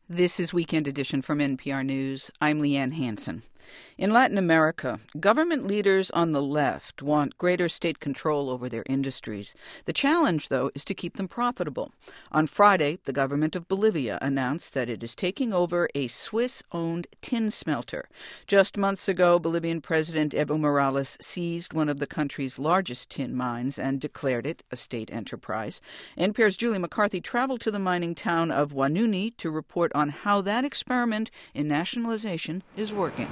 This is Weekend Edition from NPR News. I'm Leanne Hansen. In Latin America, government leaders on the left want greater state control over their industries. The challenge, though, is to keep them profitable. On Friday, the government of Bolivia announced that it is taking over a Swiss-owned tin smelter. Just months ago, Bolivian President Evo Morales seized one of the country's largest tin mines and declared it a state enterprise. NPR's Julie McCarthy traveled to the mining town of Huanuni to report on how that experiment in nationalization is working.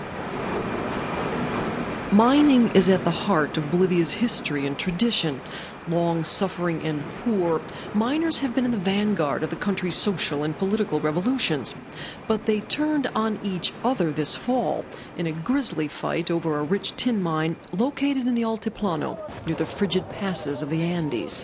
Mining is at the heart of Bolivia's history and tradition. Long suffering and poor, miners have been in the vanguard of the country's social and political revolutions. But they turned on each other this fall in a grisly fight over a rich tin mine located in the Altiplano, near the frigid passes of the Andes.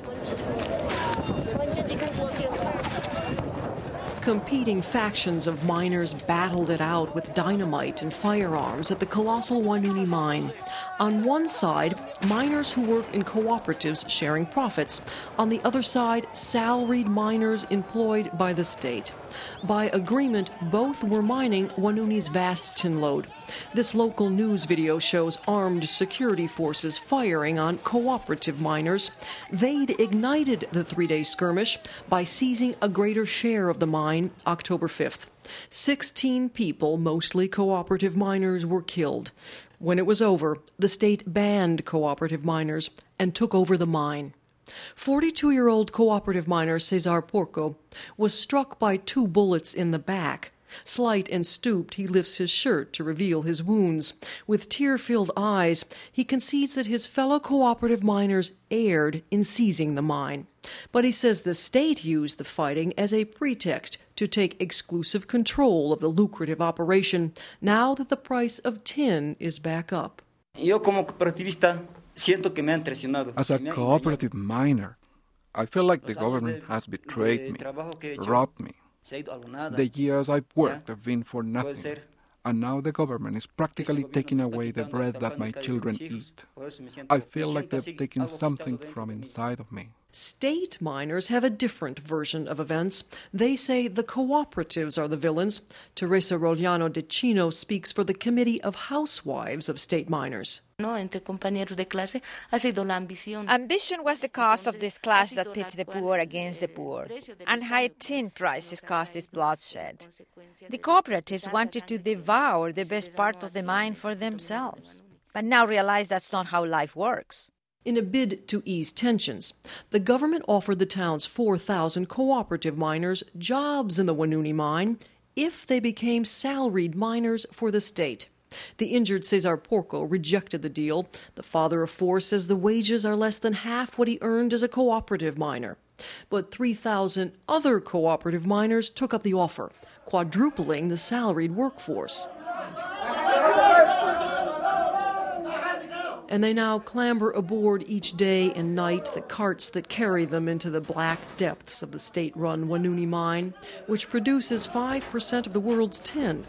Competing factions of miners battled it out with dynamite and firearms at the colossal Huanuni mine. On one side, miners who work in cooperatives sharing profits. On the other side, salaried miners employed by the state. By agreement, both were mining Huanuni's vast tin lode. This local news video shows armed security forces firing on cooperative miners. They'd ignited the three-day skirmish by seizing a greater share of the mine October 5th. 16 people, mostly cooperative miners, were killed. When it was over, the state banned cooperative miners and took over the mine. 42-year-old cooperative miner Cesar Porco was struck by 2 bullets in the back. Slight and stooped, he lifts his shirt to reveal his wounds. With tear-filled eyes, he concedes that his fellow cooperative miners erred in seizing the mine. But he says the state used the fighting as a pretext to take exclusive control of the lucrative operation now that the price of tin is back up. As a cooperative miner, I feel like the government has betrayed me, robbed me. The years I've worked have been for nothing, and now the government is practically taking away the bread that my children eat. I feel like they've taken something from inside of me. State miners have a different version of events. They say the cooperatives are the villains. Teresa Rogliano de Chino speaks for the Committee of Housewives of State Miners. Ambition was the cause of this clash that pits the poor against the poor, and high tin prices caused this bloodshed. The cooperatives wanted to devour the best part of the mine for themselves, but now realize that's not how life works. In a bid to ease tensions, the government offered the town's 4,000 cooperative miners jobs in the Huanuni mine if they became salaried miners for the state. The injured Cesar Porco rejected the deal. The father of 4 says the wages are less than half what he earned as a cooperative miner. But 3,000 other cooperative miners took up the offer, quadrupling the salaried workforce. And they now clamber aboard each day and night the carts that carry them into the black depths of the state-run Huanuni mine, which produces 5% of the world's tin.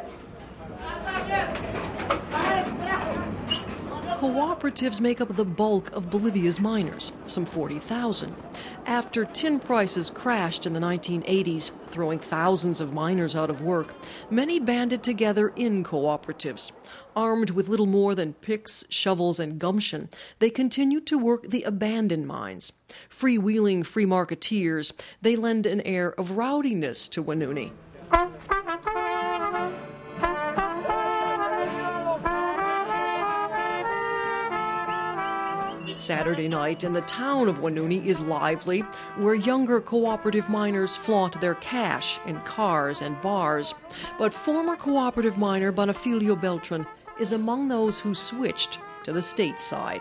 Cooperatives make up the bulk of Bolivia's miners, some 40,000. After tin prices crashed in the 1980s, throwing thousands of miners out of work, many banded together in cooperatives. Armed with little more than picks, shovels, and gumption, they continued to work the abandoned mines. Freewheeling free marketeers, they lend an air of rowdiness to Huanuni. Saturday night in the town of Huanuni is lively, where younger cooperative miners flaunt their cash in cars and bars. But former cooperative miner Bonifilio Beltran is among those who switched to the state side.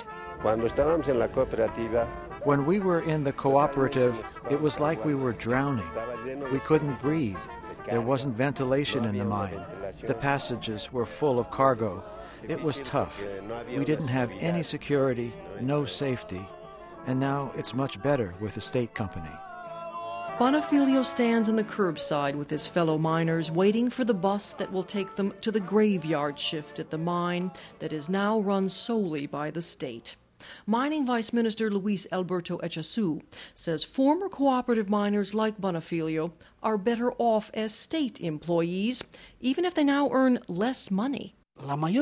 When we were in the cooperative, it was like we were drowning. We couldn't breathe. There wasn't ventilation in the mine. The passages were full of cargo. It was tough. We didn't have any security, no safety, and now it's much better with the state company. Bonifilio stands on the curbside with his fellow miners, waiting for the bus that will take them to the graveyard shift at the mine that is now run solely by the state. Mining Vice Minister Luis Alberto Echazu says former cooperative miners like Bonifilio are better off as state employees, even if they now earn less money. Most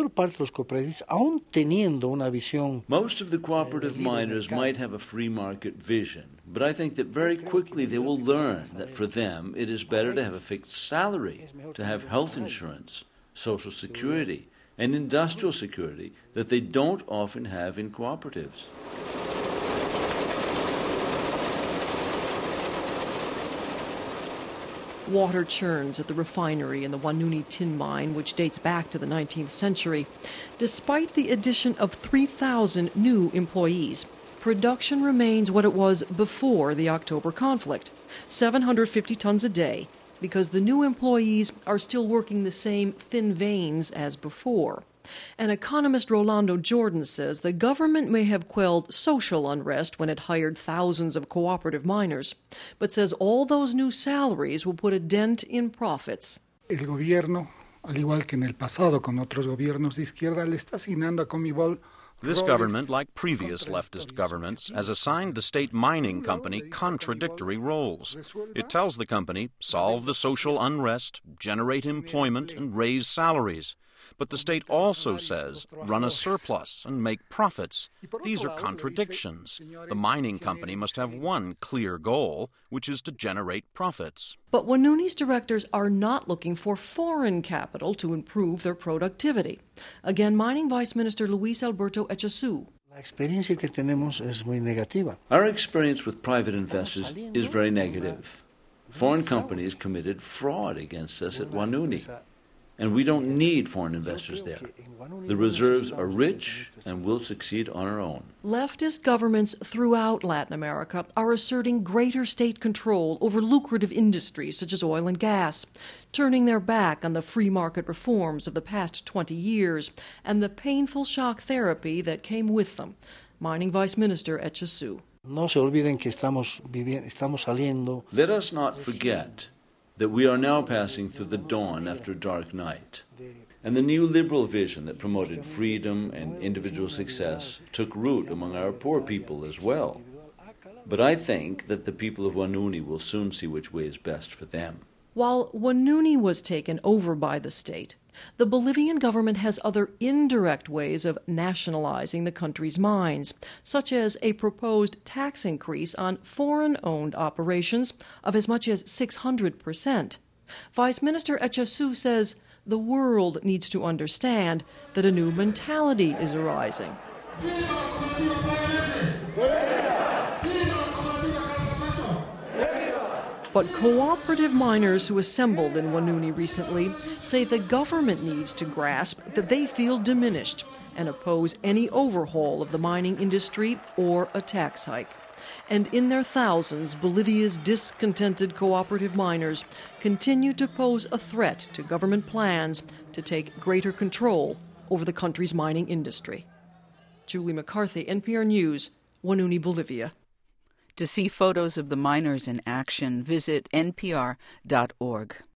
of the cooperative miners might have a free market vision, but I think that very quickly they will learn that for them it is better to have a fixed salary, to have health insurance, social security, and industrial security that they don't often have in cooperatives. Water churns at the refinery in the Wanuni tin mine, which dates back to the 19th century. Despite the addition of 3,000 new employees, production remains what it was before the October conflict, 750 tons a day, because the new employees are still working the same thin veins as before. And economist Rolando Jordan says the government may have quelled social unrest when it hired thousands of cooperative miners, but says all those new salaries will put a dent in profits. El gobierno, al igual que en el pasado con otros gobiernos de izquierda, le está asignando a Comibol. This government, like previous leftist governments, has assigned the state mining company contradictory roles. It tells the company, solve the social unrest, generate employment, and raise salaries. But the state also says, run a surplus and make profits. These are contradictions. The mining company must have one clear goal, which is to generate profits. But Wanuni's directors are not looking for foreign capital to improve their productivity. Again, Mining Vice Minister Luis Alberto Echazu. Our experience with private investors is very negative. Foreign companies committed fraud against us at Wanuni. And we don't need foreign investors there. The reserves are rich and we'll succeed on our own. Leftist governments throughout Latin America are asserting greater state control over lucrative industries such as oil and gas, turning their back on the free market reforms of the past 20 years and the painful shock therapy that came with them. Mining Vice Minister Echazu. Let us not forget that we are now passing through the dawn after a dark night. And the new liberal vision that promoted freedom and individual success took root among our poor people as well. But I think that the people of Wanuni will soon see which way is best for them. While Wanuni was taken over by the state, the Bolivian government has other indirect ways of nationalizing the country's mines, such as a proposed tax increase on foreign-owned operations of as much as 600%. Vice Minister Echazu says the world needs to understand that a new mentality is arising. But cooperative miners who assembled in Wanuni recently say the government needs to grasp that they feel diminished and oppose any overhaul of the mining industry or a tax hike. And in their thousands, Bolivia's discontented cooperative miners continue to pose a threat to government plans to take greater control over the country's mining industry. Julie McCarthy, NPR News, Wanuni, Bolivia. To see photos of the miners in action, visit npr.org.